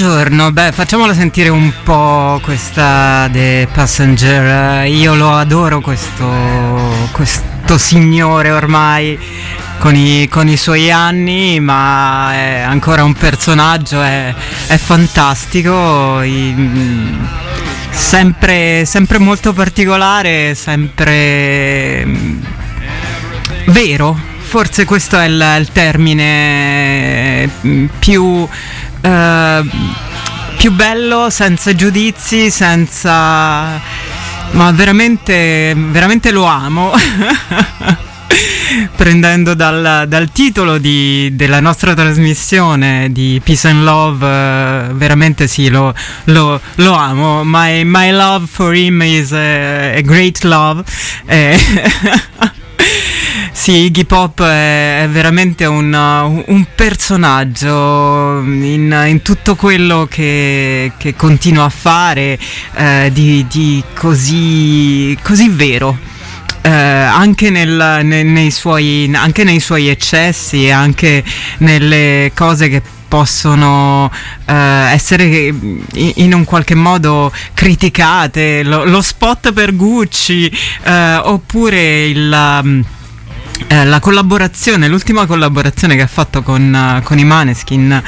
Buongiorno, facciamola sentire un po' questa The Passenger. Io lo adoro questo signore ormai con i suoi anni, ma è ancora un personaggio, è fantastico, sempre molto particolare, sempre vero. Forse questo è il termine più bello, senza giudizi, ma veramente lo amo. Prendendo dal titolo della nostra trasmissione di Peace and Love, veramente sì, lo amo. My love for him is a great love. Sì, Iggy Pop è veramente un personaggio in tutto quello che continua a fare, di così vero, anche nei suoi eccessi e anche nelle cose che possono essere in un qualche modo criticate, lo spot per Gucci, oppure l'ultima collaborazione che ha fatto con i Maneskin,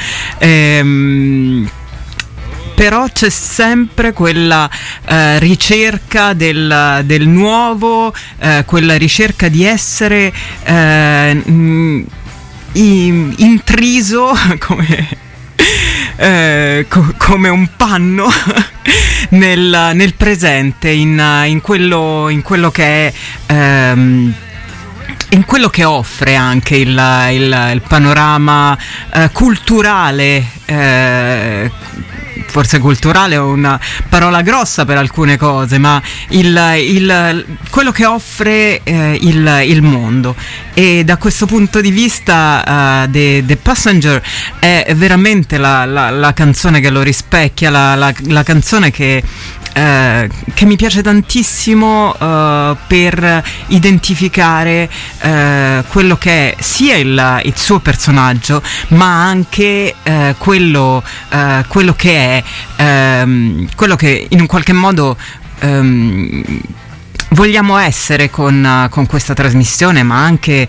però c'è sempre quella ricerca del nuovo, quella ricerca di essere intriso come un panno nel presente, in quello che è, in quello che offre anche il panorama culturale. Forse culturale è una parola grossa per alcune cose, ma quello che offre il mondo. E da questo punto di vista The Passenger è veramente la canzone che lo rispecchia, la canzone che mi piace tantissimo per identificare quello che è sia il suo personaggio, ma anche quello che è, quello che in un qualche modo vogliamo essere con questa trasmissione, ma anche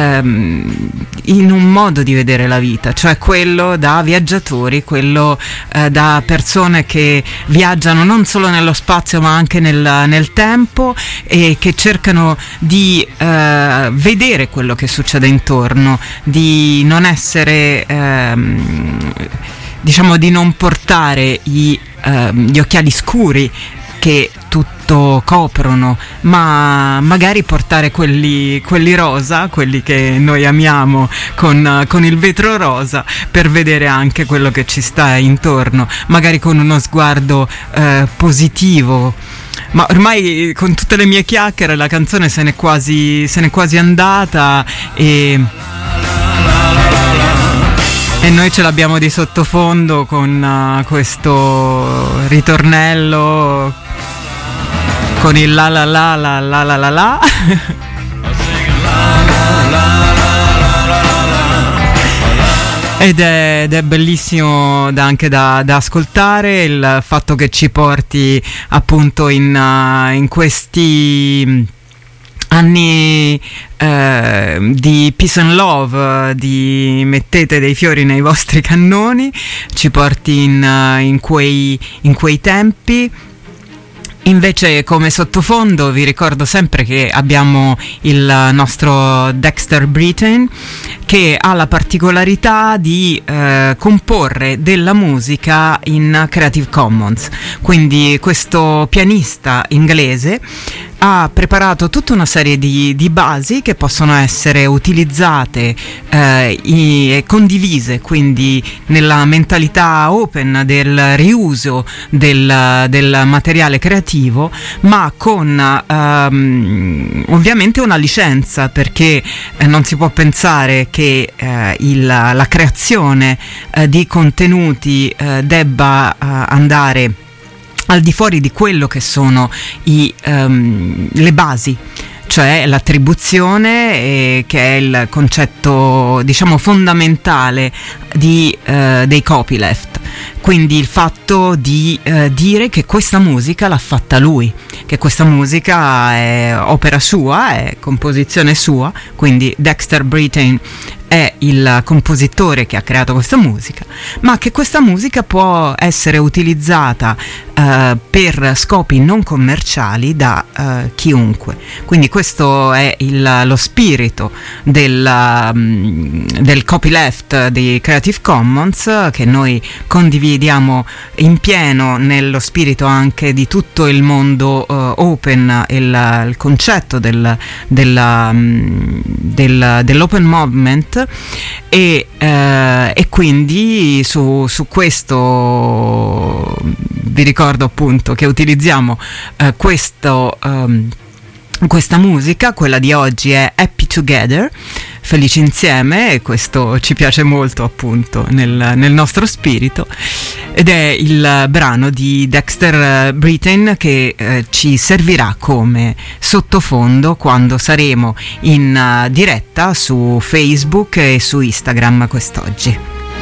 in un modo di vedere la vita, cioè quello da viaggiatori, quello da persone che viaggiano non solo nello spazio ma anche nel tempo, e che cercano di vedere quello che succede intorno, di non essere diciamo di non portare gli occhiali scuri che tutto coprono, ma magari portare quelli rosa, quelli che noi amiamo, con il vetro rosa, per vedere anche quello che ci sta intorno, magari con uno sguardo positivo. Ma ormai con tutte le mie chiacchiere la canzone se n'è quasi andata, e noi ce l'abbiamo di sottofondo con questo ritornello, con il la la la la la la la la. Ed è bellissimo anche da ascoltare, il fatto che ci porti appunto in questi anni di Peace and Love, di mettete dei fiori nei vostri cannoni, ci porti in quei tempi. Invece, come sottofondo vi ricordo sempre che abbiamo il nostro Dexter Britain, che ha la particolarità di comporre della musica in Creative Commons. Quindi questo pianista inglese ha preparato tutta una serie di basi che possono essere utilizzate e condivise, quindi nella mentalità open del riuso del materiale creativo, ma con ovviamente una licenza, perché non si può pensare che la creazione di contenuti debba andare al di fuori di quello che sono le basi cioè l'attribuzione, che è il concetto, diciamo, fondamentale dei copyleft. Quindi il fatto di dire che questa musica l'ha fatta lui, che questa musica è opera sua, è composizione sua, quindi Dexter Britain è il compositore che ha creato questa musica, ma che questa musica può essere utilizzata per scopi non commerciali da chiunque. Quindi questo è lo spirito del copyleft di Creative Commons, che noi condividiamo in pieno nello spirito anche di tutto il mondo open, il concetto dell'open movement, e quindi su questo vi ricordo appunto che utilizziamo questa musica. Quella di oggi è Happy Together, felici insieme, e questo ci piace molto appunto nel nostro spirito, ed è il brano di Dexter Britain che ci servirà come sottofondo quando saremo in diretta su Facebook e su Instagram quest'oggi.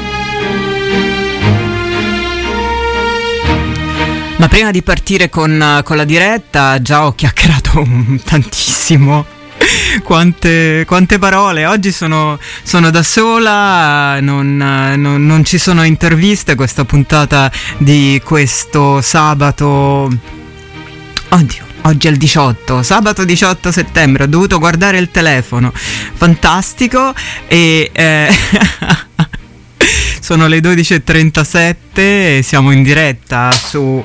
Ma prima di partire con la diretta, già ho chiacchierato tantissimo. Quante parole. Oggi sono da sola, non ci sono interviste. Questa puntata di questo sabato, oddio, oggi è il 18, sabato 18 settembre, ho dovuto guardare il telefono, fantastico, e sono le 12:37 e siamo in diretta su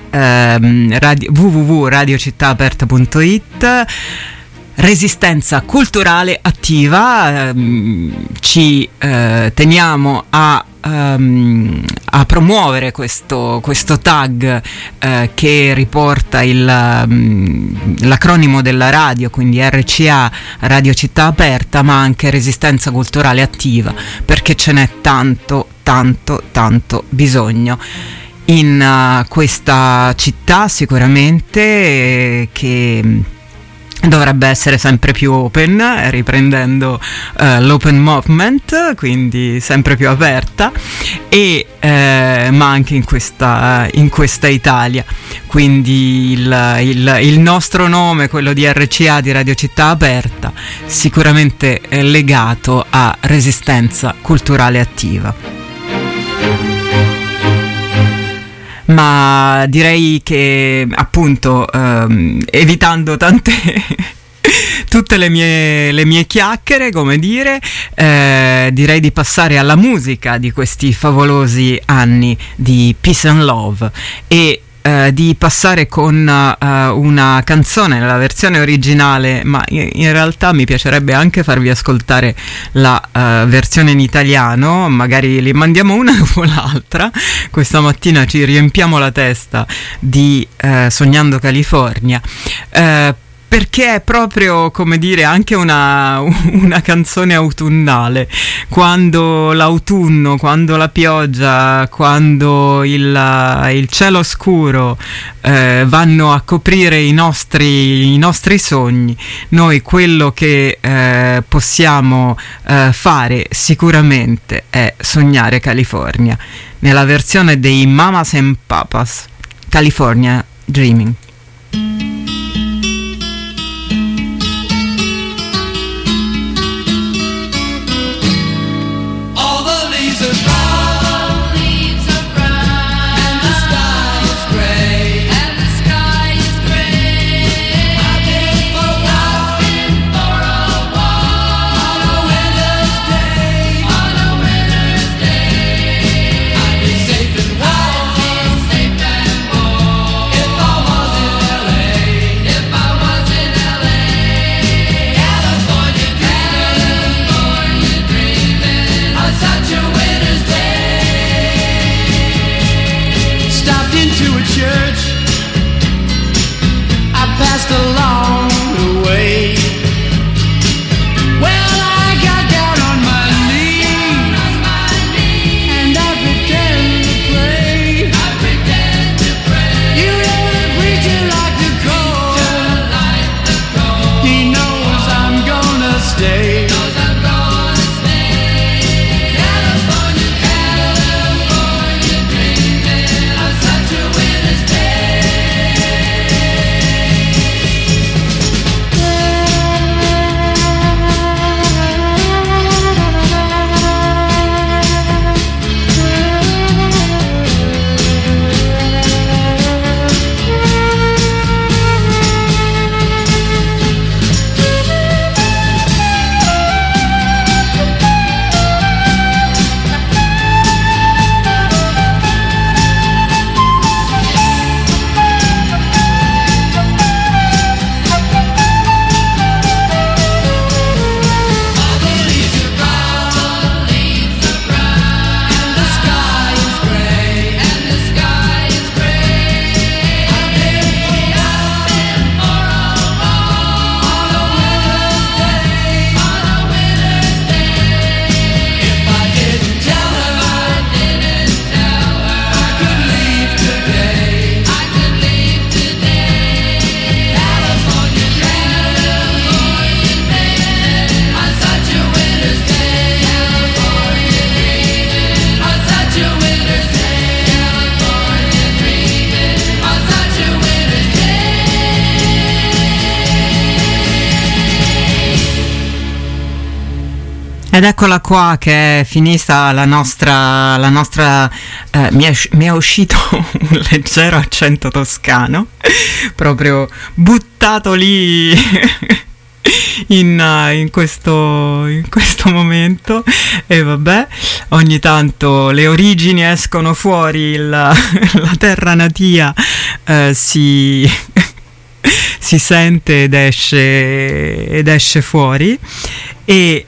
www.radiocittaaperta.it. Resistenza culturale attiva. Ci teniamo a promuovere questo tag che riporta l'acronimo della radio, quindi RCA, Radio Città Aperta, ma anche Resistenza culturale attiva, perché ce n'è tanto bisogno in questa città, sicuramente, che dovrebbe essere sempre più open, riprendendo l'open movement, quindi sempre più aperta, ma anche in questa Italia. Quindi il nostro nome, quello di RCA, di Radio Città Aperta, sicuramente è legato a Resistenza culturale attiva. Ma direi che appunto evitando tutte le mie chiacchiere, come dire, direi di passare alla musica di questi favolosi anni di Peace and Love, e di passare con una canzone nella versione originale, ma in realtà mi piacerebbe anche farvi ascoltare la versione in italiano. Magari li mandiamo una dopo l'altra. Questa mattina ci riempiamo la testa di Sognando California, perché è proprio, come dire, anche una canzone autunnale, quando l'autunno, quando la pioggia, quando il cielo scuro vanno a coprire i nostri sogni. Noi quello che possiamo fare sicuramente è sognare California, nella versione dei Mamas and Papas, California Dreaming. If I was in LA Ed eccola qua che è finita la nostra mi è uscito un leggero accento toscano, proprio buttato lì in questo momento, e vabbè, ogni tanto le origini escono fuori, la terra natia si sente ed esce fuori. E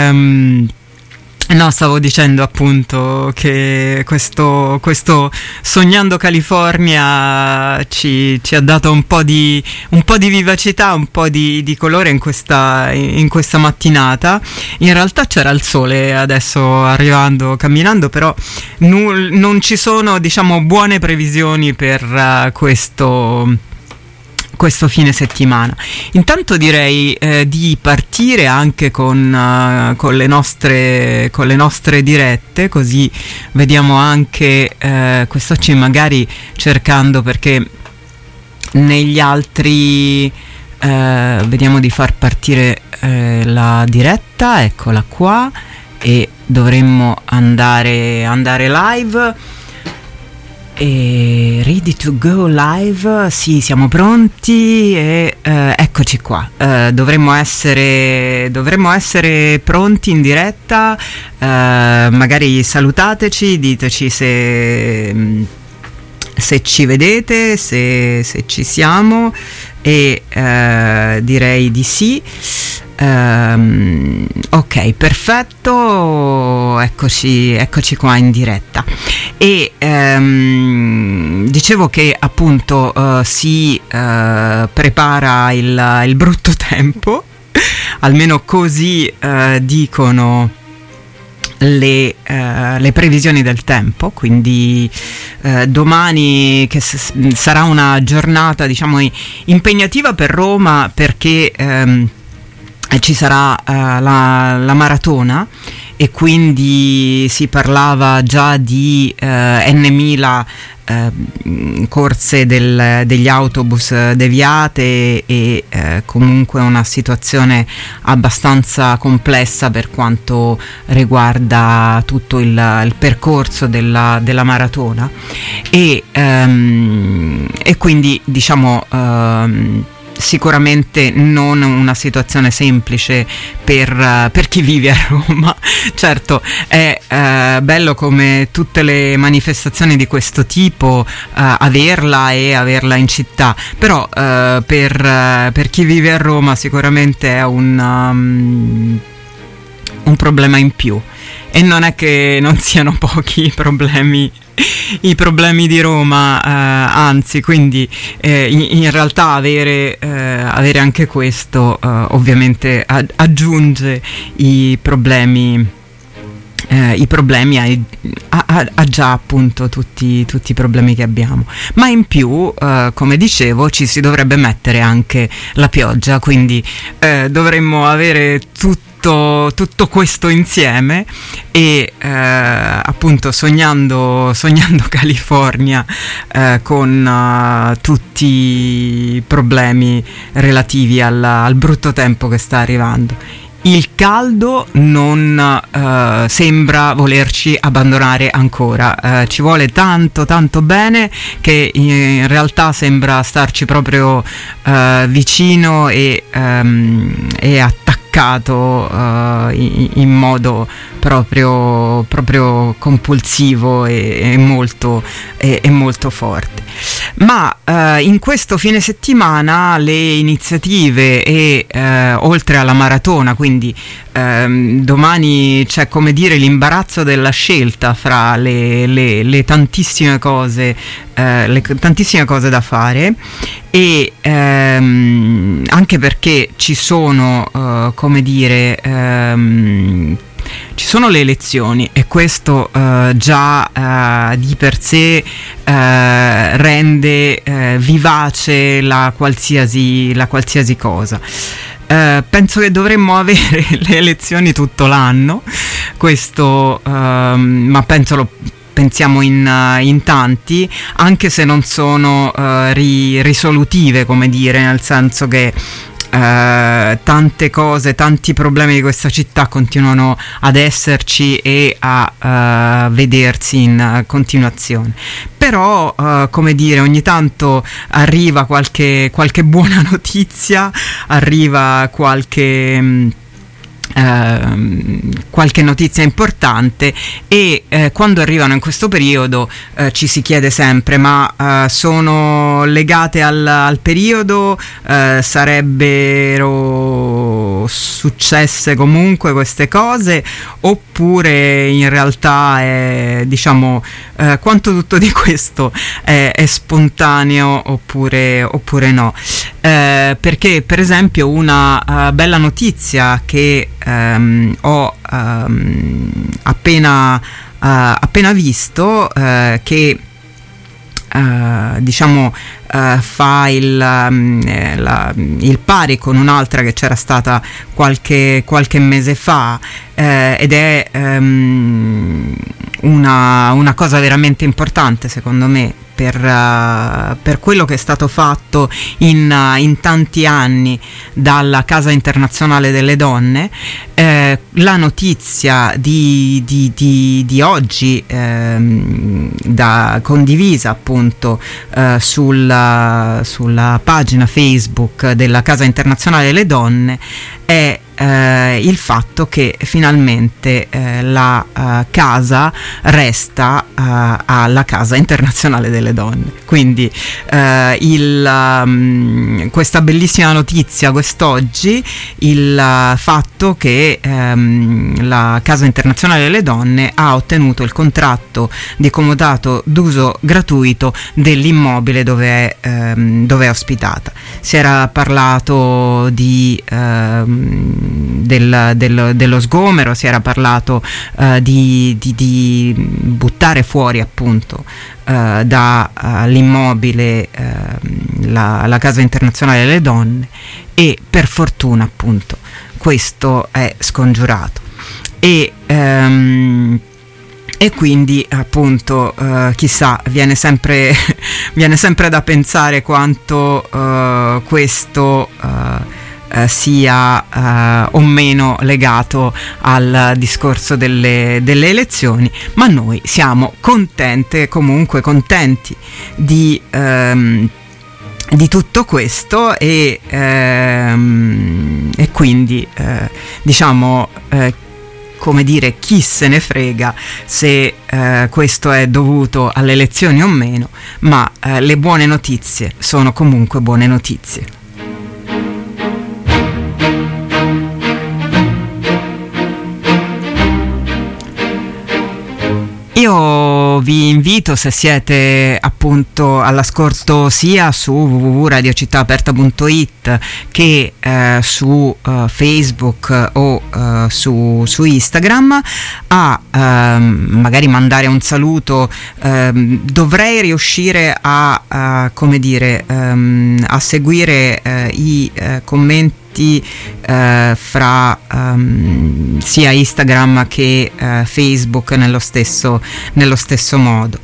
no, stavo dicendo appunto che questo Sognando California ci ha dato un po' di vivacità, un po' di colore in questa mattinata. In realtà c'era il sole adesso arrivando, camminando, però non ci sono, diciamo, buone previsioni per questo fine settimana. Intanto direi di partire anche con le nostre dirette, così vediamo anche quest'oggi, magari cercando, perché negli altri vediamo di far partire la diretta, eccola qua, e dovremmo andare live. E ready to go live, sì, siamo pronti e eccoci qua. Dovremmo essere pronti in diretta. Magari salutateci, diteci se ci vedete, se ci siamo, e direi di sì. Ok, perfetto, eccoci qua in diretta. E dicevo che appunto si prepara il brutto tempo, almeno così dicono le previsioni del tempo, quindi domani, che sarà una giornata, diciamo, impegnativa per Roma, perché ci sarà la maratona, e quindi si parlava già di N.000 corse degli autobus deviate, e comunque una situazione abbastanza complessa per quanto riguarda tutto il percorso della maratona, e quindi, diciamo, sicuramente non una situazione semplice per chi vive a Roma. Certo, è bello, come tutte le manifestazioni di questo tipo, averla in città, però per chi vive a Roma sicuramente è un problema in più, e non è che non siano pochi i problemi di Roma, anzi, quindi in realtà avere anche questo ovviamente aggiunge i problemi a già appunto tutti i problemi che abbiamo, ma in più, come dicevo, ci si dovrebbe mettere anche la pioggia, quindi dovremmo avere tutto questo insieme, e appunto sognando California, con tutti i problemi relativi al brutto tempo che sta arrivando. Il caldo non sembra volerci abbandonare ancora, ci vuole tanto bene, che in realtà sembra starci proprio vicino e attaccato in modo proprio compulsivo e molto forte. Ma in questo fine settimana le iniziative, e oltre alla maratona, quindi domani c'è, come dire, l'imbarazzo della scelta fra le tantissime cose da fare, e anche perché ci sono, come dire, ci sono le elezioni, e questo già di per sé rende vivace la qualsiasi cosa. Penso che dovremmo avere le elezioni tutto l'anno, questo, ma pensiamo in tanti, anche se non sono risolutive, come dire, nel senso che tante cose, tanti problemi di questa città continuano ad esserci e a vedersi in continuazione. Però, come dire, ogni tanto arriva qualche buona notizia, arriva qualche notizia importante e quando arrivano in questo periodo ci si chiede sempre: ma sono legate al periodo? Sarebbero successe comunque queste cose, oppure in realtà diciamo quanto tutto di questo è spontaneo oppure no? Perché per esempio una bella notizia che ho appena visto, che diciamo fa il pari con un'altra che c'era stata qualche mese fa, ed è una cosa veramente importante secondo me per quello che è stato fatto in tanti anni dalla Casa Internazionale delle Donne. La notizia di oggi, condivisa appunto sulla pagina Facebook della Casa Internazionale delle Donne, è il fatto che finalmente la casa resta alla Casa Internazionale delle Donne. Quindi questa bellissima notizia quest'oggi, il fatto che la Casa Internazionale delle Donne ha ottenuto il contratto di comodato d'uso gratuito dell'immobile dove è ospitata. Si era parlato dello sgomero, si era parlato di buttare fuori appunto dall'immobile la Casa Internazionale delle Donne, e per fortuna appunto questo è scongiurato, e quindi appunto chissà, viene sempre da pensare quanto questo sia o meno legato al discorso delle elezioni, ma noi siamo contenti di tutto questo, e quindi diciamo come dire, chi se ne frega se questo è dovuto alle elezioni o meno, ma le buone notizie sono comunque buone notizie. Io vi invito, se siete appunto all'ascolto sia su www.radiocittaaperta.it che su Facebook o su Instagram, a magari mandare un saluto. Dovrei riuscire a come dire, a seguire i commenti fra sia Instagram che Facebook nello stesso modo,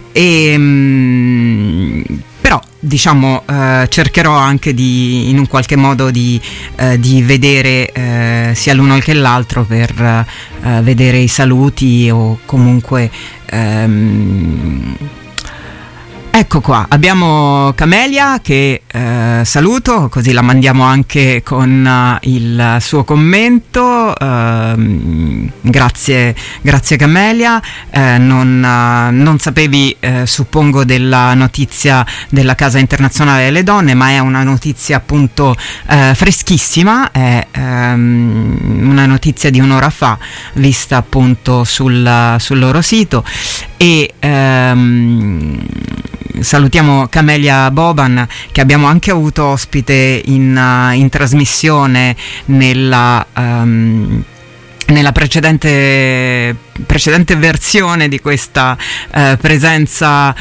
e però diciamo cercherò anche in un qualche modo di vedere sia l'uno che l'altro, per vedere i saluti, o comunque ecco qua, abbiamo Camelia che saluto, così la mandiamo anche con il suo commento. Grazie Camelia. Non sapevi, suppongo, della notizia della Casa Internazionale delle Donne, ma è una notizia appunto freschissima, è una notizia di un'ora fa, vista appunto sul loro sito, e salutiamo Camelia Boban, che abbiamo anche avuto ospite in trasmissione nella precedente versione di questa presenza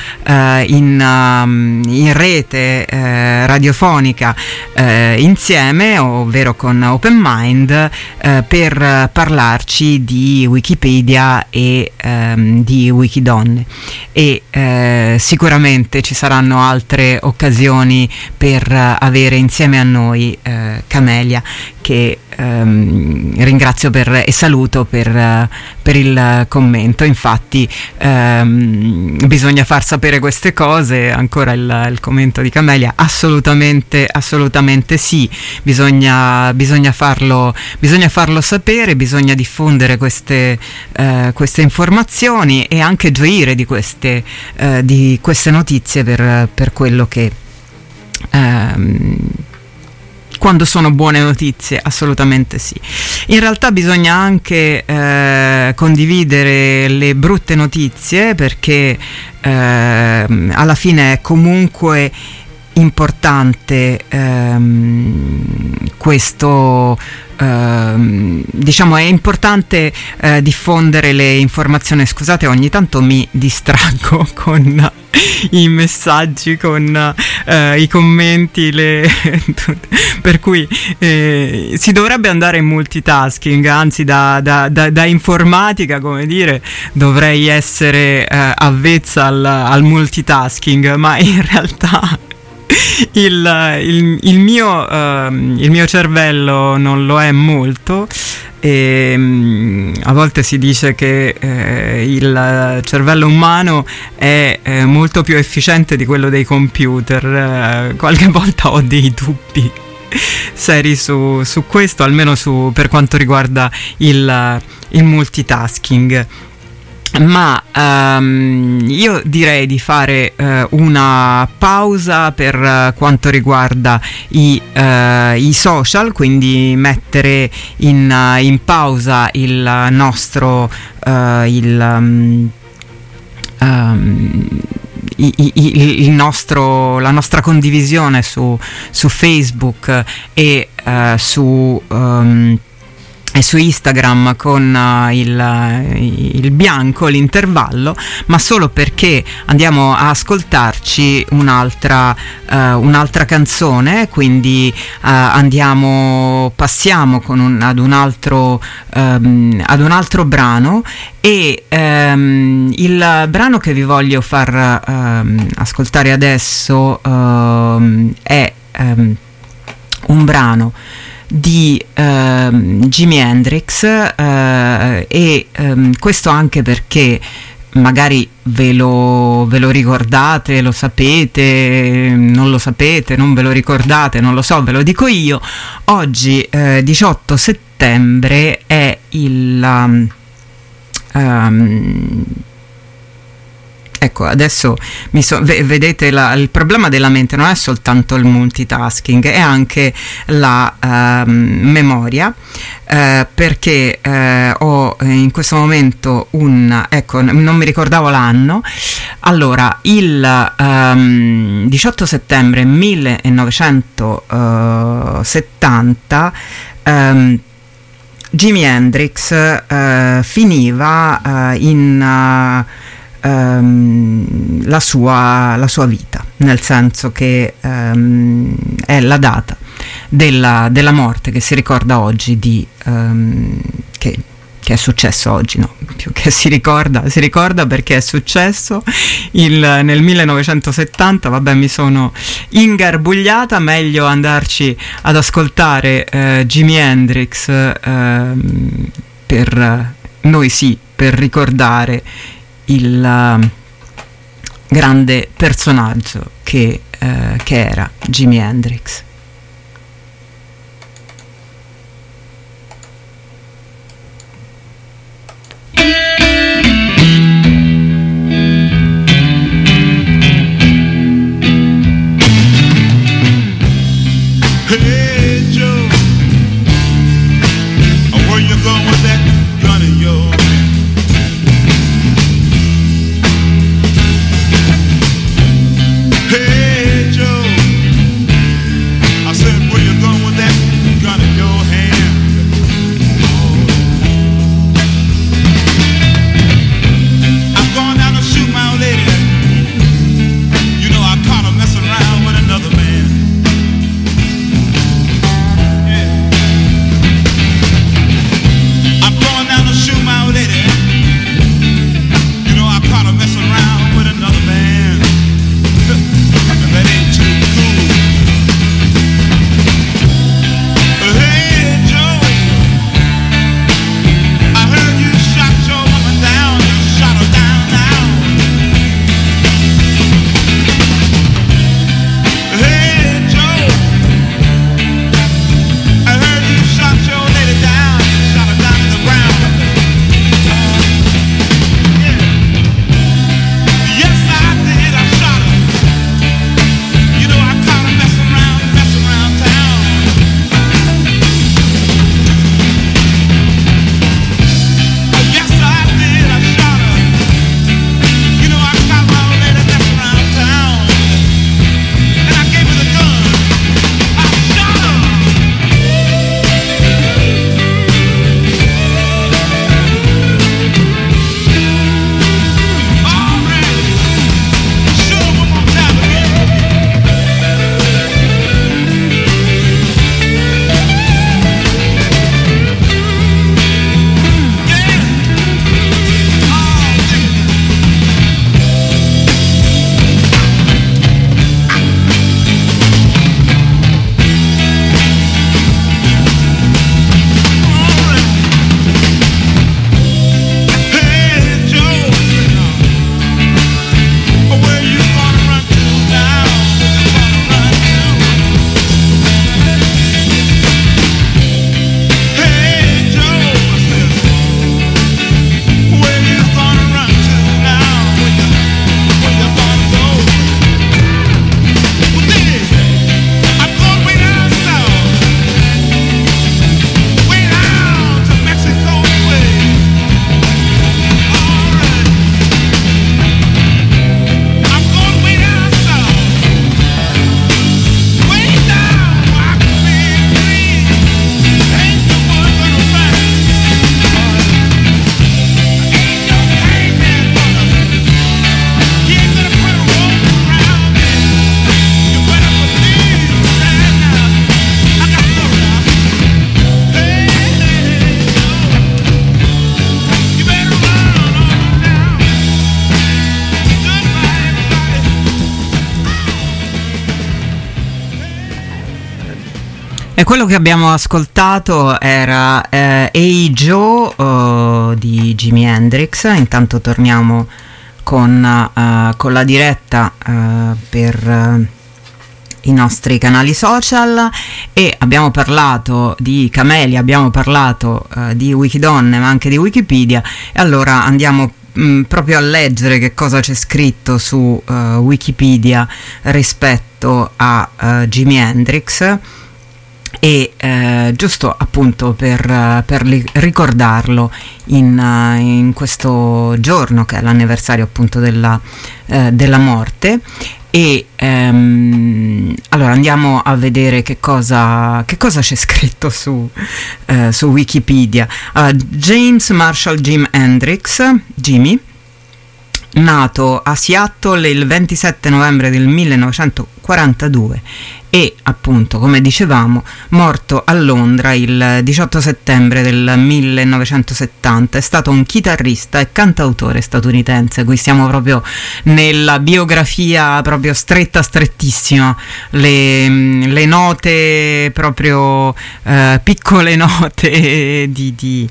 in rete radiofonica insieme, ovvero con Open Mind, per parlarci di Wikipedia e di Wikidonne, e sicuramente ci saranno altre occasioni per avere insieme a noi Camelia, che ringrazio e saluto per il commento. Infatti bisogna far sapere queste cose. Ancora il commento di Camelia: assolutamente sì, bisogna farlo sapere, bisogna diffondere queste informazioni e anche gioire di queste notizie per quello che quando sono buone notizie, assolutamente sì. In realtà bisogna anche condividere le brutte notizie, perché alla fine è comunque importante questo, diciamo, è importante diffondere le informazioni. Scusate, ogni tanto mi distraggo con i messaggi, con i commenti, per cui si dovrebbe andare in multitasking, anzi da informatica, come dire, dovrei essere avvezza al multitasking, ma in realtà il mio cervello non lo è molto, e a volte si dice che il cervello umano è molto più efficiente di quello dei computer. Qualche volta ho dei dubbi seri su questo, almeno per quanto riguarda il multitasking. Ma io direi di fare una pausa per quanto riguarda i social, quindi mettere in pausa la nostra condivisione su Facebook e su Instagram con il bianco, l'intervallo, ma solo perché andiamo a ascoltarci un'altra canzone, quindi passiamo ad un altro brano, e il brano che vi voglio far ascoltare adesso è un brano di Jimi Hendrix, e questo anche perché magari ve lo ricordate, lo sapete, non lo sapete, non ve lo ricordate, non lo so, ve lo dico io. Oggi 18 settembre è ecco, adesso vedete il problema della mente non è soltanto il multitasking, è anche la memoria, perché ho in questo momento ecco, non mi ricordavo l'anno. Allora, il 18 settembre 1970 Jimi Hendrix finiva la sua vita, nel senso che è la data della morte che si ricorda oggi, che è successo oggi, no? Più che si ricorda perché è successo nel 1970. Vabbè, mi sono ingarbugliata, meglio andarci ad ascoltare Jimi Hendrix per ricordare il grande personaggio che era Jimi Hendrix. Hey Joe, where you going with that gun of yours? Hey Joe, I said, where you going with that gun in your hand? Oh. E quello che abbiamo ascoltato era Hey Joe di Jimi Hendrix. Intanto torniamo con la diretta per i nostri canali social, e abbiamo parlato di Camelia, abbiamo parlato di Wikidonne, ma anche di Wikipedia, e allora andiamo proprio a leggere che cosa c'è scritto su Wikipedia rispetto a Jimi Hendrix, e giusto appunto per ricordarlo in questo giorno che è l'anniversario appunto della morte. E allora andiamo a vedere che cosa c'è scritto su Wikipedia. James Marshall Jim Hendrix, Jimmy, nato a Seattle il 27 novembre del 1942 e appunto, come dicevamo, morto a Londra il 18 settembre del 1970. È stato un chitarrista e cantautore statunitense. Qui siamo proprio nella biografia proprio strettissima, le note proprio piccole note di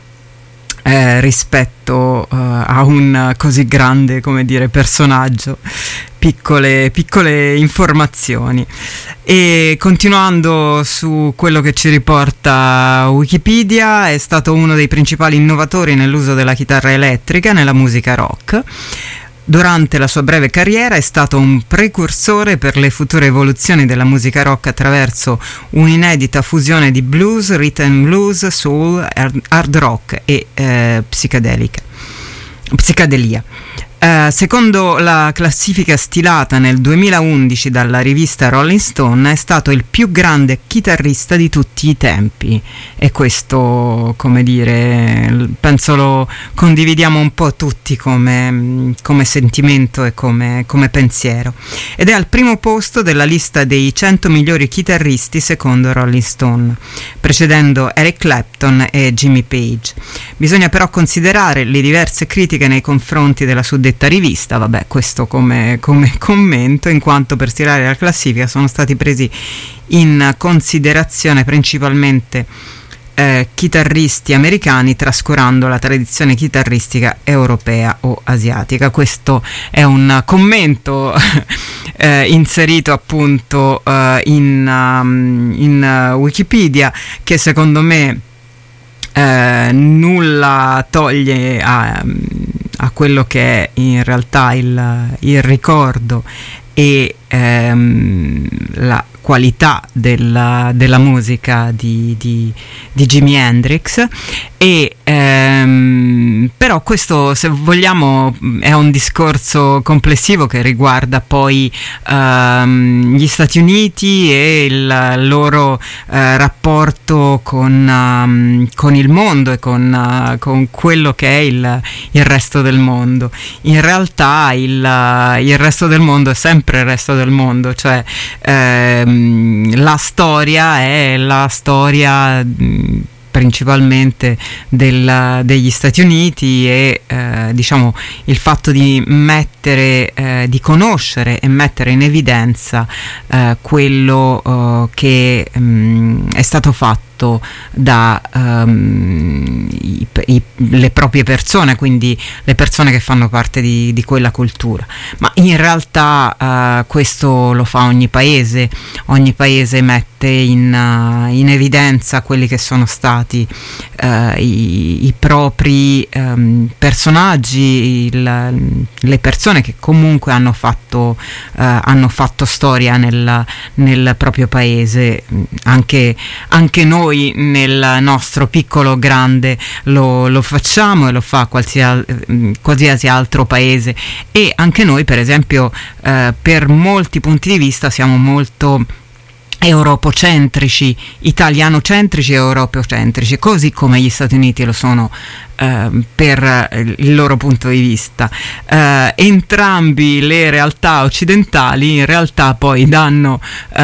rispetto a un così grande, come dire, personaggio, piccole informazioni. E continuando su quello che ci riporta Wikipedia, è stato uno dei principali innovatori nell'uso della chitarra elettrica nella musica rock. Durante la sua breve carriera è stato un precursore per le future evoluzioni della musica rock attraverso un'inedita fusione di blues, rhythm and blues, soul, hard rock e psicadelia. Secondo la classifica stilata nel 2011 dalla rivista Rolling Stone, è stato il più grande chitarrista di tutti i tempi, e questo, come dire, penso lo condividiamo un po' tutti come sentimento e come pensiero, ed è al primo posto della lista dei 100 migliori chitarristi secondo Rolling Stone, precedendo Eric Clapton e Jimmy Page. Bisogna però considerare le diverse critiche nei confronti della suddetta rivista, vabbè, questo come commento, in quanto per stilare la classifica sono stati presi in considerazione principalmente chitarristi americani, trascurando la tradizione chitarristica europea o asiatica. Questo è un commento inserito appunto in Wikipedia, che secondo me nulla toglie a quello che è in realtà il ricordo e la qualità della musica di Jimi Hendrix. E però questo, se vogliamo, è un discorso complessivo che riguarda poi gli Stati Uniti e il loro rapporto con il mondo e con quello che è il resto del mondo. In realtà il resto del mondo è sempre il resto del mondo, cioè la storia è la storia principalmente degli Stati Uniti, e diciamo il fatto di di conoscere e mettere in evidenza quello che è stato fatto da le proprie persone, quindi le persone che fanno parte di quella cultura. Ma in realtà questo lo fa ogni paese mette in evidenza quelli che sono stati i propri personaggi, le persone che comunque hanno fatto storia nel proprio paese. Anche noi nel nostro piccolo grande lo facciamo, e lo fa qualsiasi altro paese, e anche noi, per esempio, per molti punti di vista siamo molto europocentrici, italianocentrici e europocentrici, così come gli Stati Uniti lo sono per il loro punto di vista. Entrambi le realtà occidentali in realtà poi danno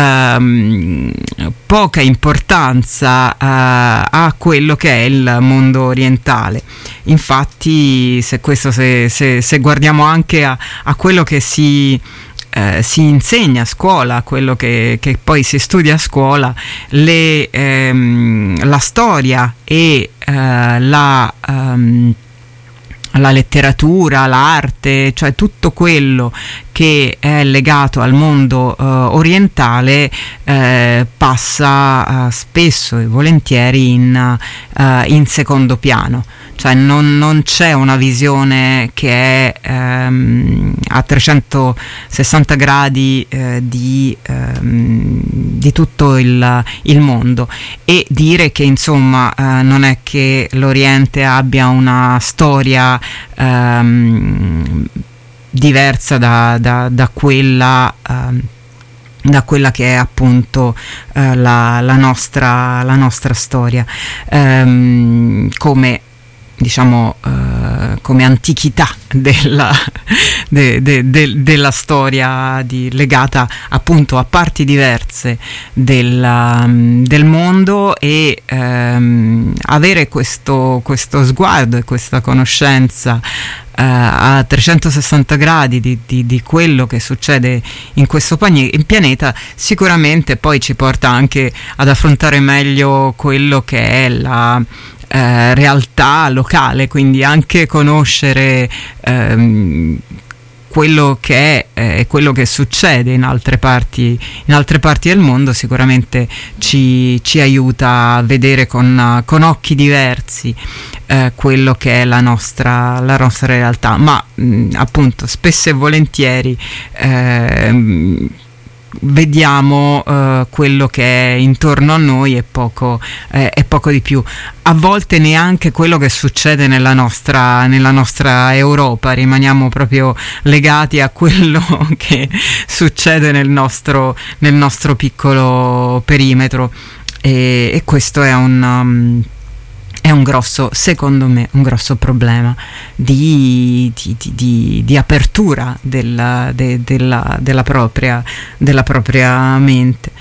poca importanza a quello che è il mondo orientale. Infatti, se guardiamo anche a quello che si si insegna a scuola, quello che poi si studia a scuola, la storia e la letteratura, l'arte, cioè tutto quello che è legato al mondo orientale passa spesso e volentieri in secondo piano. Cioè non c'è una visione che è a 360 gradi di tutto il mondo, e dire che insomma non è che l'Oriente abbia una storia diversa da quella che è appunto la nostra storia, come diciamo come antichità della storia legata appunto a parti diverse del mondo, e avere questo sguardo e questa conoscenza a 360 gradi di quello che succede in questo pianeta sicuramente poi ci porta anche ad affrontare meglio quello che è la realtà locale, quindi anche conoscere quello che è e quello che succede in altre parti del mondo sicuramente ci aiuta a vedere con occhi diversi quello che è la nostra realtà, ma appunto spesso e volentieri vediamo quello che è intorno a noi e poco di più, a volte neanche quello che succede nella nostra Europa, rimaniamo proprio legati a quello che succede nel nostro piccolo perimetro, e questo è un grosso, secondo me, un grosso problema di apertura della propria mente,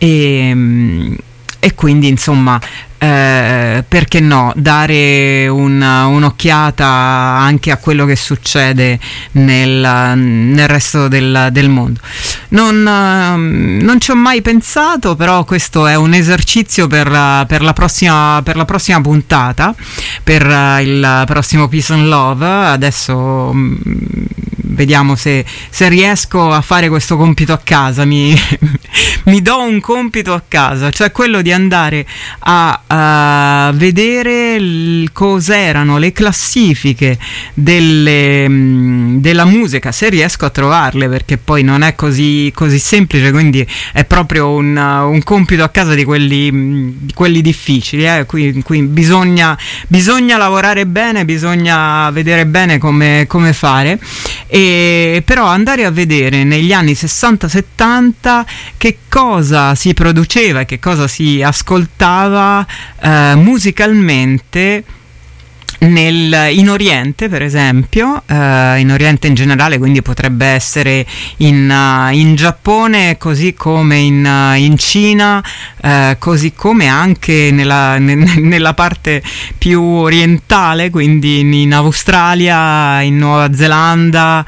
e quindi insomma perché no, dare un'occhiata anche a quello che succede nel resto del mondo. Non ci ho mai pensato, però questo è un esercizio per la prossima puntata, per il prossimo Peace and Love. Adesso vediamo se riesco a fare questo compito a casa. Mi do un compito a casa, cioè quello di andare a vedere cos'erano le classifiche della musica, se riesco a trovarle, perché poi non è così semplice, quindi è proprio un compito a casa di quelli difficili, qui bisogna lavorare bene, bisogna vedere bene come fare, e però andare a vedere negli anni 60-70 che cosa si produceva e che cosa si ascoltava musicalmente in Oriente, per esempio, in Oriente in generale, quindi potrebbe essere in Giappone, così come in Cina, così come anche nella parte più orientale, quindi in Australia, in Nuova Zelanda.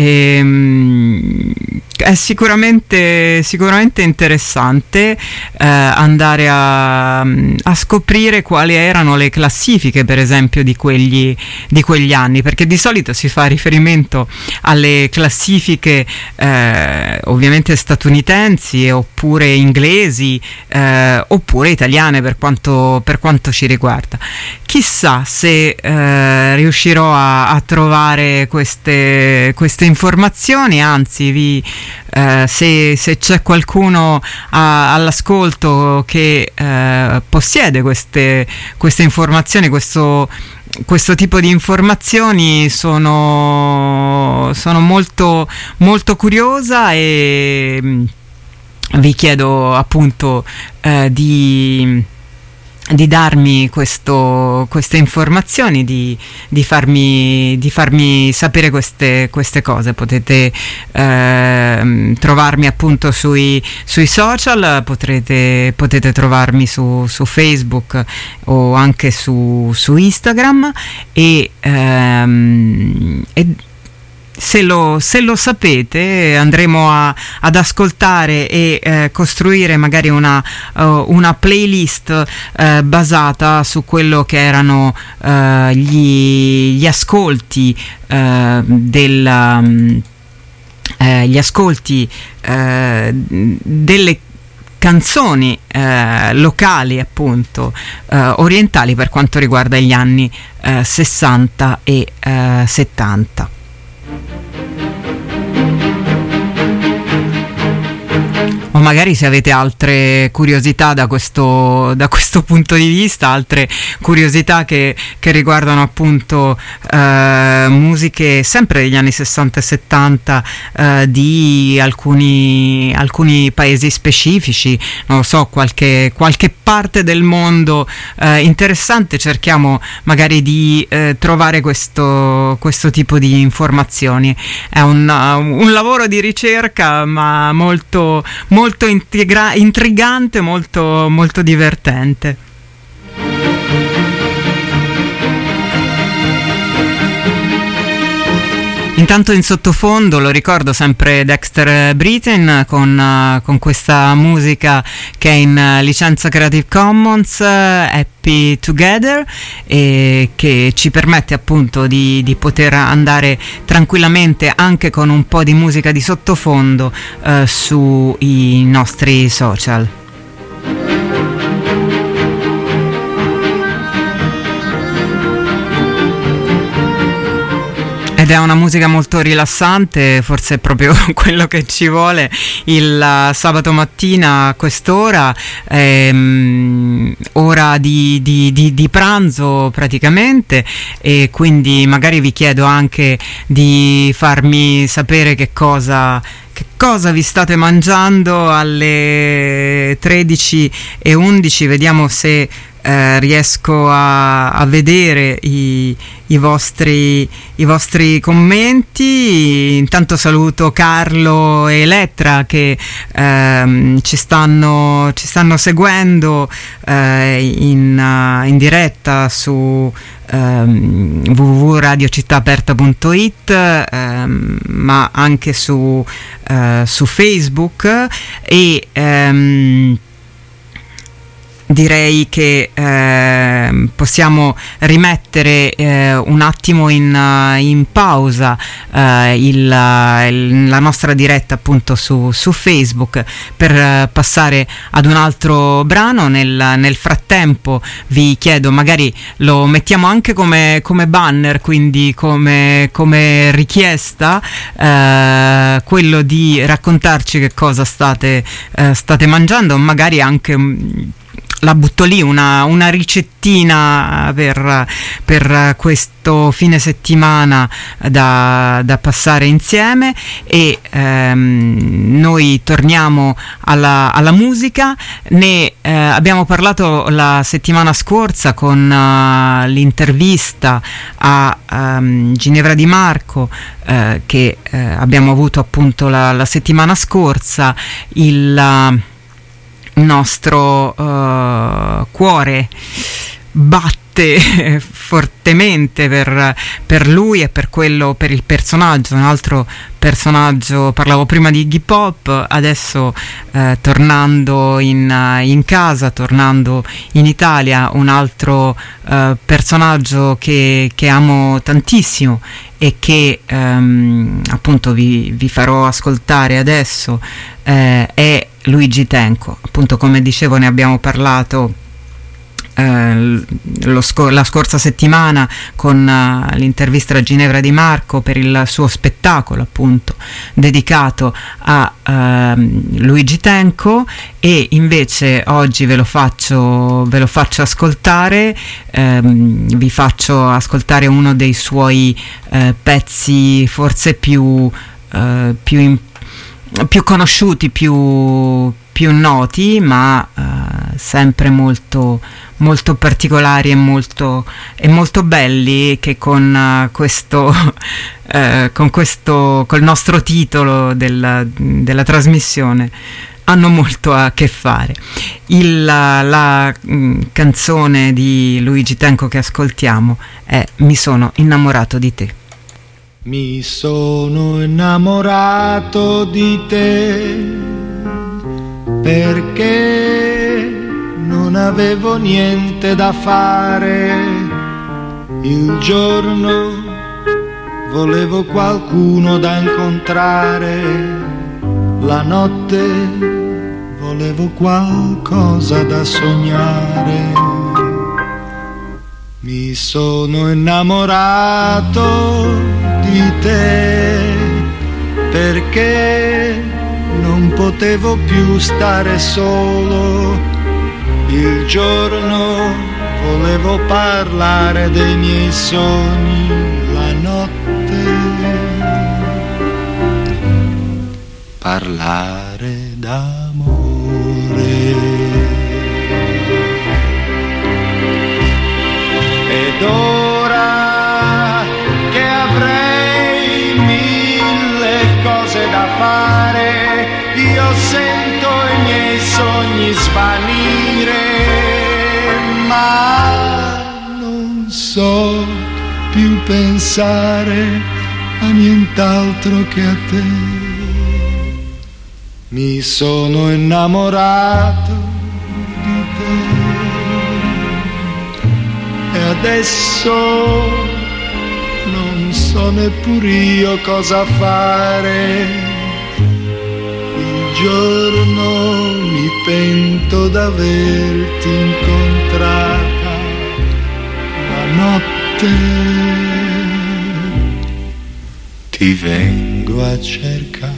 È sicuramente interessante andare a scoprire quali erano le classifiche, per esempio, di quegli anni, perché di solito si fa riferimento alle classifiche ovviamente statunitensi, oppure inglesi, oppure italiane per quanto ci riguarda. Chissà se riuscirò a trovare queste informazioni, anzi se c'è qualcuno all'ascolto che possiede queste informazioni, questo tipo di informazioni, sono molto molto curiosa, e vi chiedo appunto di darmi queste informazioni, di farmi sapere queste cose. Potete trovarmi appunto sui social, potete trovarmi su Facebook o anche su Instagram, e se lo sapete, andremo ad ascoltare e costruire magari una playlist basata su quello che erano gli ascolti gli ascolti delle canzoni locali, appunto, orientali, per quanto riguarda gli anni 60 e 70. O magari se avete altre curiosità da questo punto di vista, altre curiosità che riguardano appunto musiche sempre degli anni 60 e 70 di alcuni paesi specifici, non lo so, qualche parte del mondo interessante, cerchiamo magari di trovare questo tipo di informazioni. È un lavoro di ricerca, ma molto intrigante, molto divertente. Intanto in sottofondo lo ricordo sempre Dexter Britain con questa musica che è in licenza Creative Commons, Happy Together, e che ci permette appunto di poter andare tranquillamente anche con un po' di musica di sottofondo sui nostri social. Ed è una musica molto rilassante, forse è proprio quello che ci vuole il sabato mattina a quest'ora, ora di pranzo praticamente, e quindi magari vi chiedo anche di farmi sapere che cosa vi state mangiando alle 13:11, vediamo se riesco a vedere i vostri commenti. Intanto saluto Carlo e Elettra che ci stanno seguendo in diretta su www.radiocittaaperta.it, ma anche su Facebook, e direi che possiamo rimettere un attimo in pausa la nostra diretta appunto su Facebook per passare ad un altro brano. Nel frattempo vi chiedo, magari lo mettiamo anche come banner, quindi come richiesta, quello di raccontarci che cosa state mangiando, magari anche la butto lì, una ricettina per questo fine settimana da passare insieme, e noi torniamo alla musica. Ne abbiamo parlato la settimana scorsa con l'intervista a Ginevra Di Marco che abbiamo avuto appunto la settimana scorsa. Il nostro cuore batte fortemente per lui e per il personaggio, un altro personaggio. Parlavo prima di Iggy Pop, adesso tornando in casa, tornando in Italia, un altro personaggio che amo tantissimo e che appunto vi farò ascoltare adesso, è Luigi Tenco. Appunto, come dicevo, ne abbiamo parlato la scorsa settimana con l'intervista a Ginevra Di Marco per il suo spettacolo appunto dedicato a Luigi Tenco, e invece oggi ve lo faccio ascoltare, vi faccio ascoltare uno dei suoi pezzi forse più conosciuti, più noti, ma sempre molto particolari e molto belli, che col nostro titolo della trasmissione hanno molto a che fare. La canzone di Luigi Tenco che ascoltiamo è Mi sono innamorato di te. Mi sono innamorato di te perché non avevo niente da fare. Il giorno volevo qualcuno da incontrare, la notte volevo qualcosa da sognare. Mi sono innamorato di te perché non potevo più stare solo. Il giorno volevo parlare dei miei sogni, la notte parlare d'amore. Ed ora che avrei mille cose da fare, io sento i miei sogni svanire, ma non so più pensare a nient'altro che a te. Mi sono innamorato di te e adesso non so neppure io cosa fare. Il giorno mi pento d'averti incontrata, la notte ti vengo a cercare.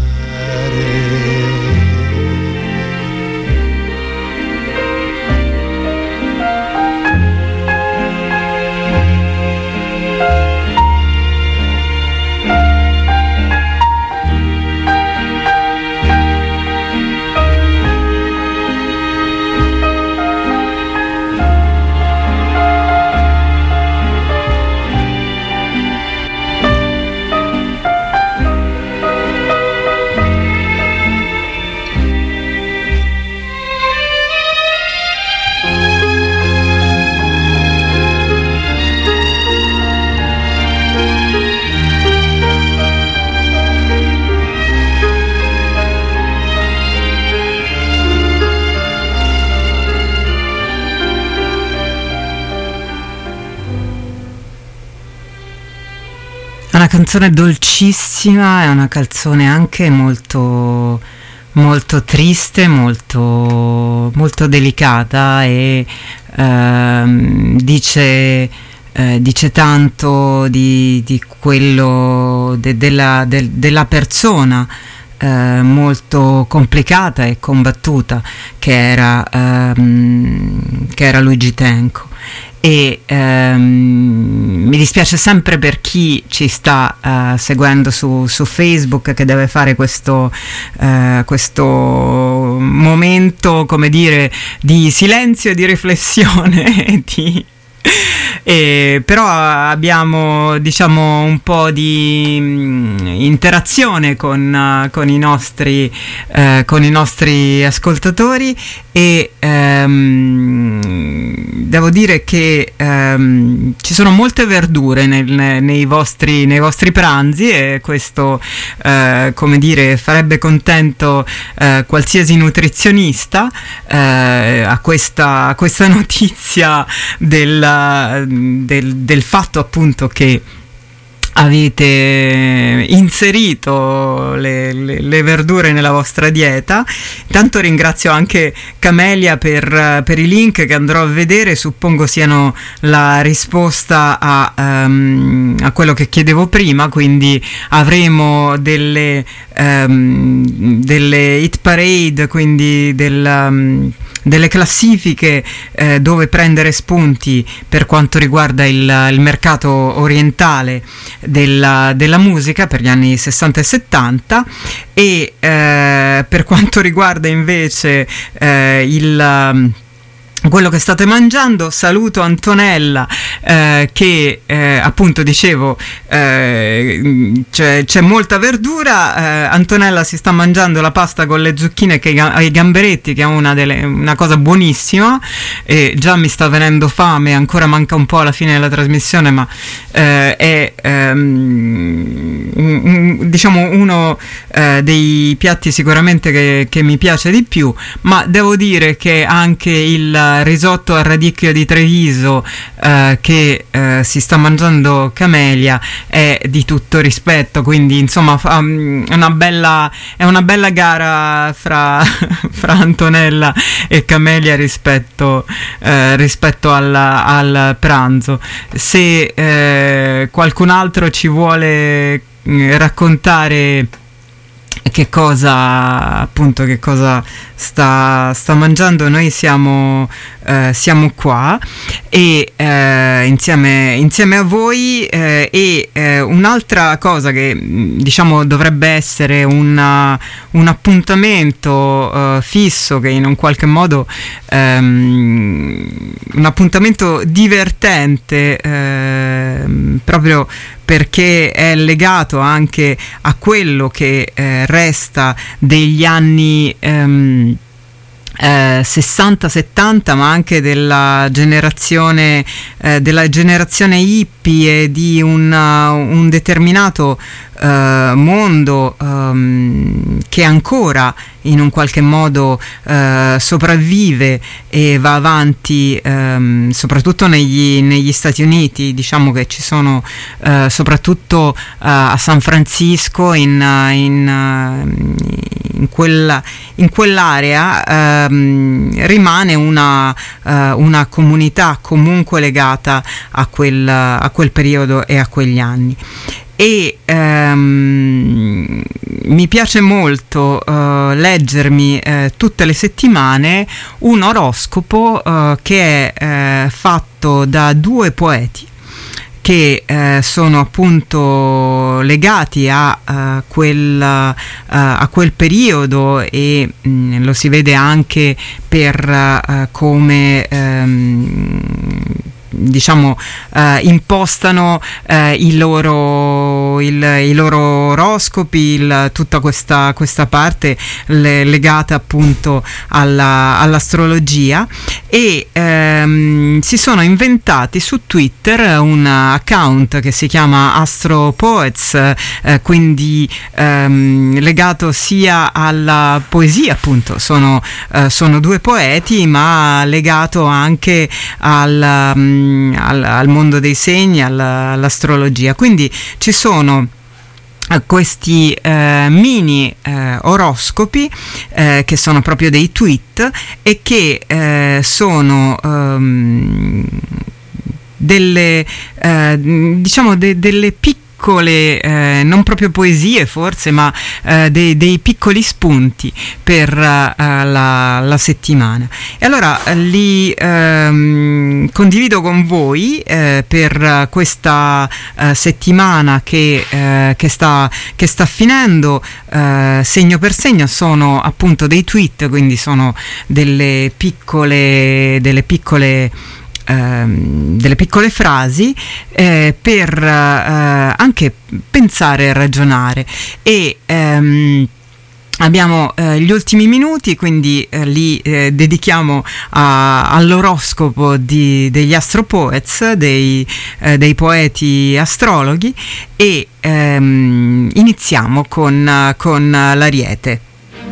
Una canzone dolcissima, è una canzone anche molto, molto triste, molto, molto delicata e dice tanto di quello della persona molto complicata e combattuta che era Luigi Tenco. E mi dispiace sempre per chi ci sta seguendo su Facebook, che deve fare questo momento, come dire, di silenzio e di riflessione però abbiamo, diciamo, un po' di interazione con i nostri ascoltatori e devo dire che ci sono molte verdure nei vostri pranzi, e questo come dire farebbe contento qualsiasi nutrizionista a questa notizia del fatto appunto che avete inserito le verdure nella vostra dieta. Intanto ringrazio anche Camelia per i link che andrò a vedere, suppongo siano la risposta a quello che chiedevo prima, quindi avremo delle hit parade, quindi delle classifiche dove prendere spunti per quanto riguarda il mercato orientale della musica per gli anni 60 e 70, e per quanto riguarda invece quello che state mangiando. Saluto Antonella, che appunto dicevo c'è molta verdura. Antonella si sta mangiando la pasta con le zucchine ai gamberetti, che è una cosa buonissima, e già mi sta venendo fame. Ancora manca un po' alla fine della trasmissione, ma è diciamo uno dei piatti sicuramente che mi piace di più. Ma devo dire che anche il risotto al radicchio di Treviso che si sta mangiando Camelia è di tutto rispetto, quindi insomma è una bella gara fra Antonella e Camelia rispetto al pranzo. Se qualcun altro ci vuole raccontare che cosa sta mangiando, noi siamo qua e insieme a voi, e un'altra cosa che diciamo dovrebbe essere un appuntamento fisso, che in un qualche modo un appuntamento divertente, proprio perché è legato anche a quello che resta degli anni 60-70, ma anche della generazione hippie e di un determinato mondo che ancora in un qualche modo sopravvive e va avanti, soprattutto negli Stati Uniti. Diciamo che ci sono soprattutto a San Francisco, in quell'area rimane una comunità comunque legata a quel periodo e a quegli anni. E mi piace molto leggermi tutte le settimane un oroscopo che è fatto da due poeti che sono appunto legati a quel periodo, e lo si vede anche per come diciamo impostano i loro oroscopi, tutta questa parte legata appunto all'astrologia, e si sono inventati su Twitter un account che si chiama Astro Poets, quindi legato sia alla poesia, appunto sono due poeti, ma legato anche al mondo dei segni, all'astrologia. Quindi ci sono questi mini oroscopi che sono proprio dei tweet, e che sono delle diciamo delle piccole non proprio poesie forse, ma dei piccoli spunti per la settimana. E allora li condivido con voi per questa settimana che sta finendo. Segno per segno sono appunto dei tweet, quindi sono delle piccole frasi per anche pensare e ragionare. E abbiamo gli ultimi minuti, quindi li dedichiamo all'oroscopo degli Astro Poets, dei poeti astrologhi, e iniziamo con l'Ariete.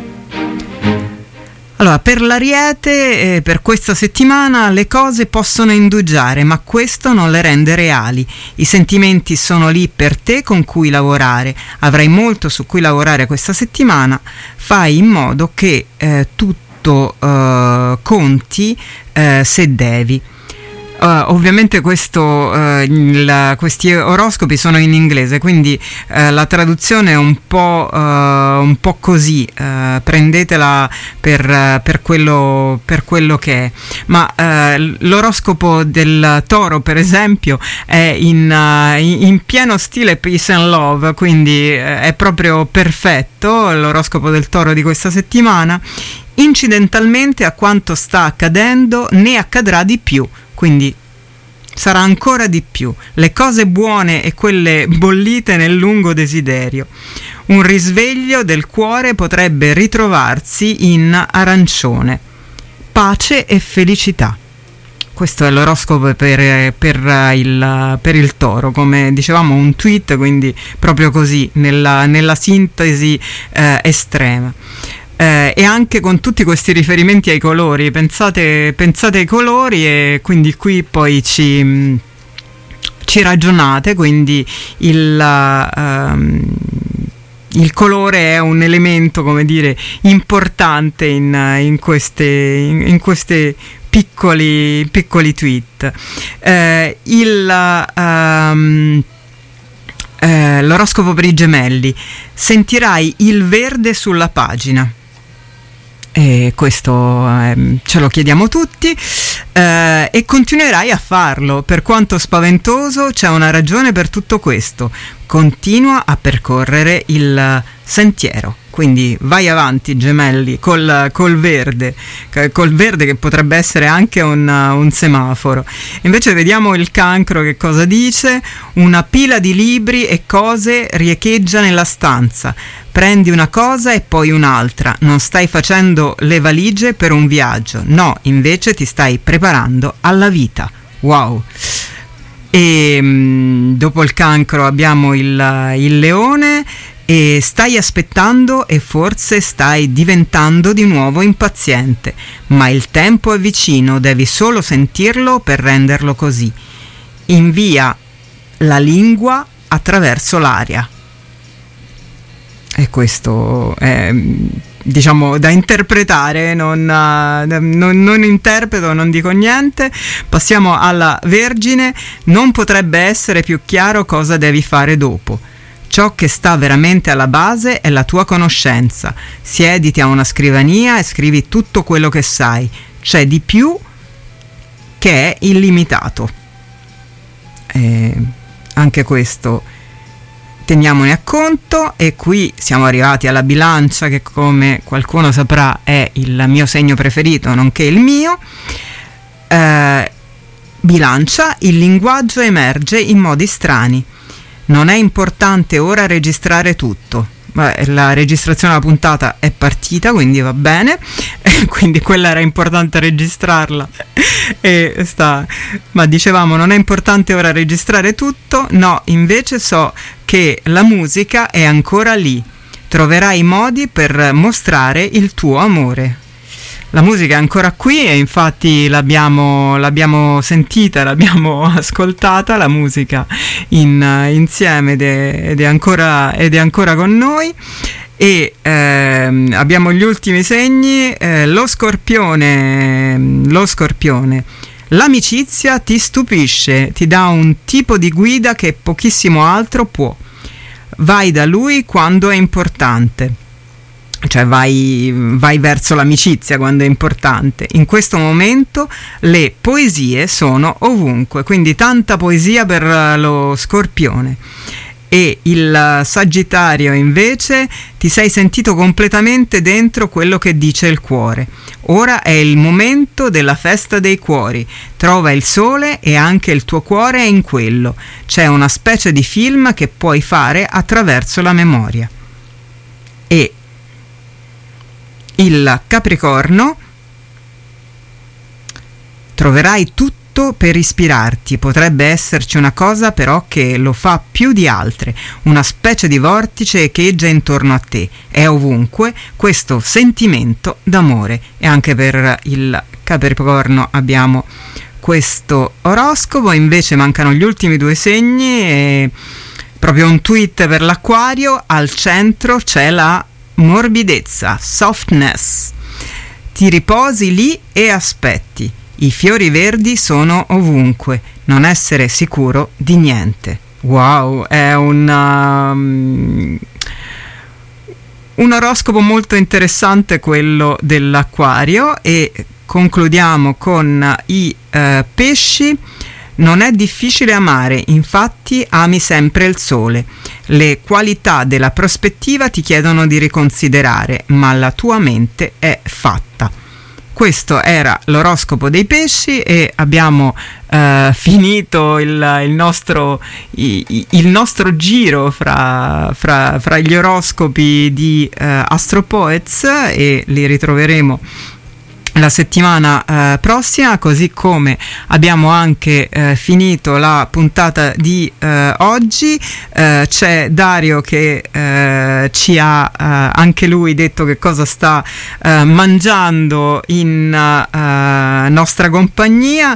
Allora, per l'Ariete, per questa settimana le cose possono indugiare, ma questo non le rende reali. I sentimenti sono lì per te, con cui lavorare. Avrai molto su cui lavorare questa settimana. Fai in modo che tutto conti se devi. Ovviamente questi oroscopi sono in inglese, quindi la traduzione è un po' così, prendetela per quello che è. Ma l'oroscopo del Toro, per esempio, è in pieno stile Peace and Love, quindi è proprio perfetto l'oroscopo del Toro di questa settimana. incidentalmente a quanto sta accadendo, ne accadrà di più, quindi sarà ancora di più, le cose buone e quelle bollite nel lungo desiderio. Un risveglio del cuore potrebbe ritrovarsi in arancione. Pace e felicità. Questo è l'oroscopo per il Toro, come dicevamo un tweet, quindi proprio così, nella sintesi estrema. E anche con tutti questi riferimenti ai colori, pensate ai colori, e quindi qui poi ci ragionate, quindi il colore è un elemento, come dire, importante in queste piccoli tweet. L'oroscopo per i Gemelli: sentirai il verde sulla pagina. E questo ce lo chiediamo tutti, e continuerai a farlo. Per quanto spaventoso, c'è una ragione per tutto questo. Continua a percorrere il sentiero. Quindi vai avanti, Gemelli, col verde che potrebbe essere anche un semaforo. Invece vediamo il Cancro che cosa dice. Una pila di libri e cose riecheggia nella stanza. Prendi una cosa e poi un'altra. Non stai facendo le valigie per un viaggio, no, invece ti stai preparando alla vita. Wow! E dopo il Cancro abbiamo il Leone. E stai aspettando e forse stai diventando di nuovo impaziente, ma il tempo è vicino, devi solo sentirlo per renderlo così. Invia la lingua attraverso l'aria. E questo è, diciamo, da interpretare, non interpreto, non dico niente. Passiamo alla Vergine. Non potrebbe essere più chiaro cosa devi fare dopo. Ciò che sta veramente alla base è la tua conoscenza. Siediti a una scrivania e scrivi tutto quello che sai. C'è di più che è illimitato. Anche questo teniamone a conto. E qui siamo arrivati alla Bilancia, che come qualcuno saprà è il mio segno preferito, nonché il mio. Bilancia, il linguaggio emerge in modi strani. Non è importante ora registrare tutto. La registrazione della puntata è partita, quindi va bene. Quindi quella era importante registrarla. Ma dicevamo, non è importante ora registrare tutto. No, invece so che la musica è ancora lì. Troverai modi per mostrare il tuo amore. La musica è ancora qui, e infatti l'abbiamo sentita, l'abbiamo ascoltata, la musica insieme, ed è ancora con noi. E abbiamo gli ultimi segni. Lo Scorpione. L'amicizia ti stupisce, ti dà un tipo di guida che pochissimo altro può. Vai da lui quando è importante. Cioè vai verso l'amicizia quando è importante. In questo momento le poesie sono ovunque, quindi tanta poesia per lo Scorpione. E il Sagittario invece: ti sei sentito completamente dentro quello che dice il cuore. Ora è il momento della festa dei cuori. Trova il sole e anche il tuo cuore è in quello. C'è una specie di film che puoi fare attraverso la memoria. E il Capricorno: troverai tutto per ispirarti, potrebbe esserci una cosa però che lo fa più di altre, una specie di vortice che echeggia intorno a te, è ovunque questo sentimento d'amore. E anche per il Capricorno abbiamo questo oroscopo. Invece mancano gli ultimi due segni, e proprio un tweet per l'Acquario. Al centro c'è la morbidezza, softness. Ti riposi lì e aspetti. I fiori verdi sono ovunque. Non essere sicuro di niente. Wow, è un oroscopo molto interessante quello dell'Acquario. E concludiamo con i pesci. Non è difficile amare, infatti ami sempre il sole. Le qualità della prospettiva ti chiedono di riconsiderare, ma la tua mente è fatta. Questo era l'oroscopo dei pesci e abbiamo finito il nostro giro fra gli oroscopi di Astropoets, e li ritroveremo la settimana prossima, così come abbiamo anche finito la puntata di oggi. C'è Dario che ci ha anche lui detto che cosa sta mangiando in nostra compagnia.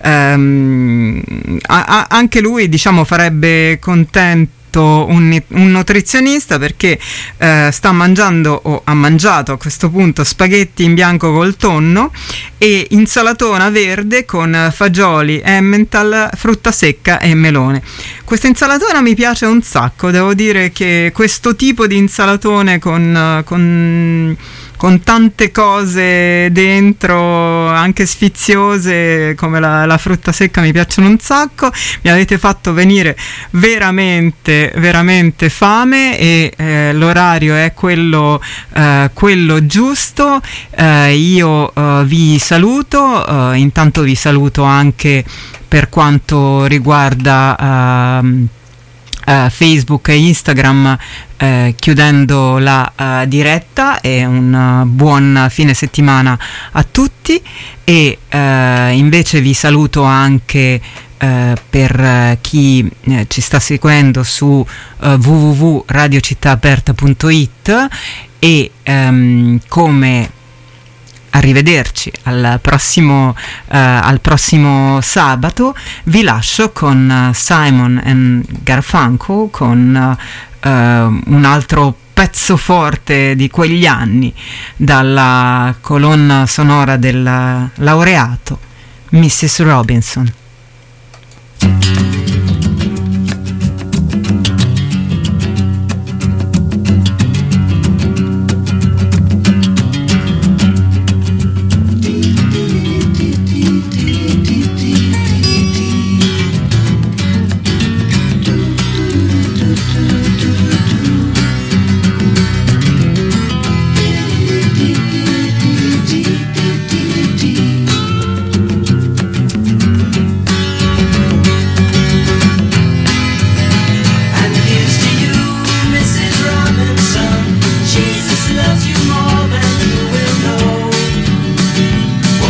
Anche lui, diciamo, farebbe contento un nutrizionista, perché sta mangiando, o ha mangiato a questo punto, spaghetti in bianco col tonno e insalatona verde con fagioli, Emmental, frutta secca e melone. Questa insalatona mi piace un sacco, devo dire che questo tipo di insalatone con tante cose dentro, anche sfiziose, come la frutta secca, mi piacciono un sacco. Mi avete fatto venire veramente fame, e l'orario è quello giusto. Io vi saluto, intanto vi saluto anche per quanto riguarda Facebook e Instagram, chiudendo la diretta, e un buon fine settimana a tutti. E invece vi saluto anche per chi ci sta seguendo su www.radiocittaaperta.it, e come arrivederci al prossimo sabato. Vi lascio con Simon and Garfunkel, con un altro pezzo forte di quegli anni, dalla colonna sonora del laureato Mrs. Robinson.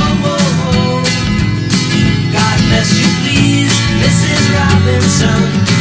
Mrs. Robinson.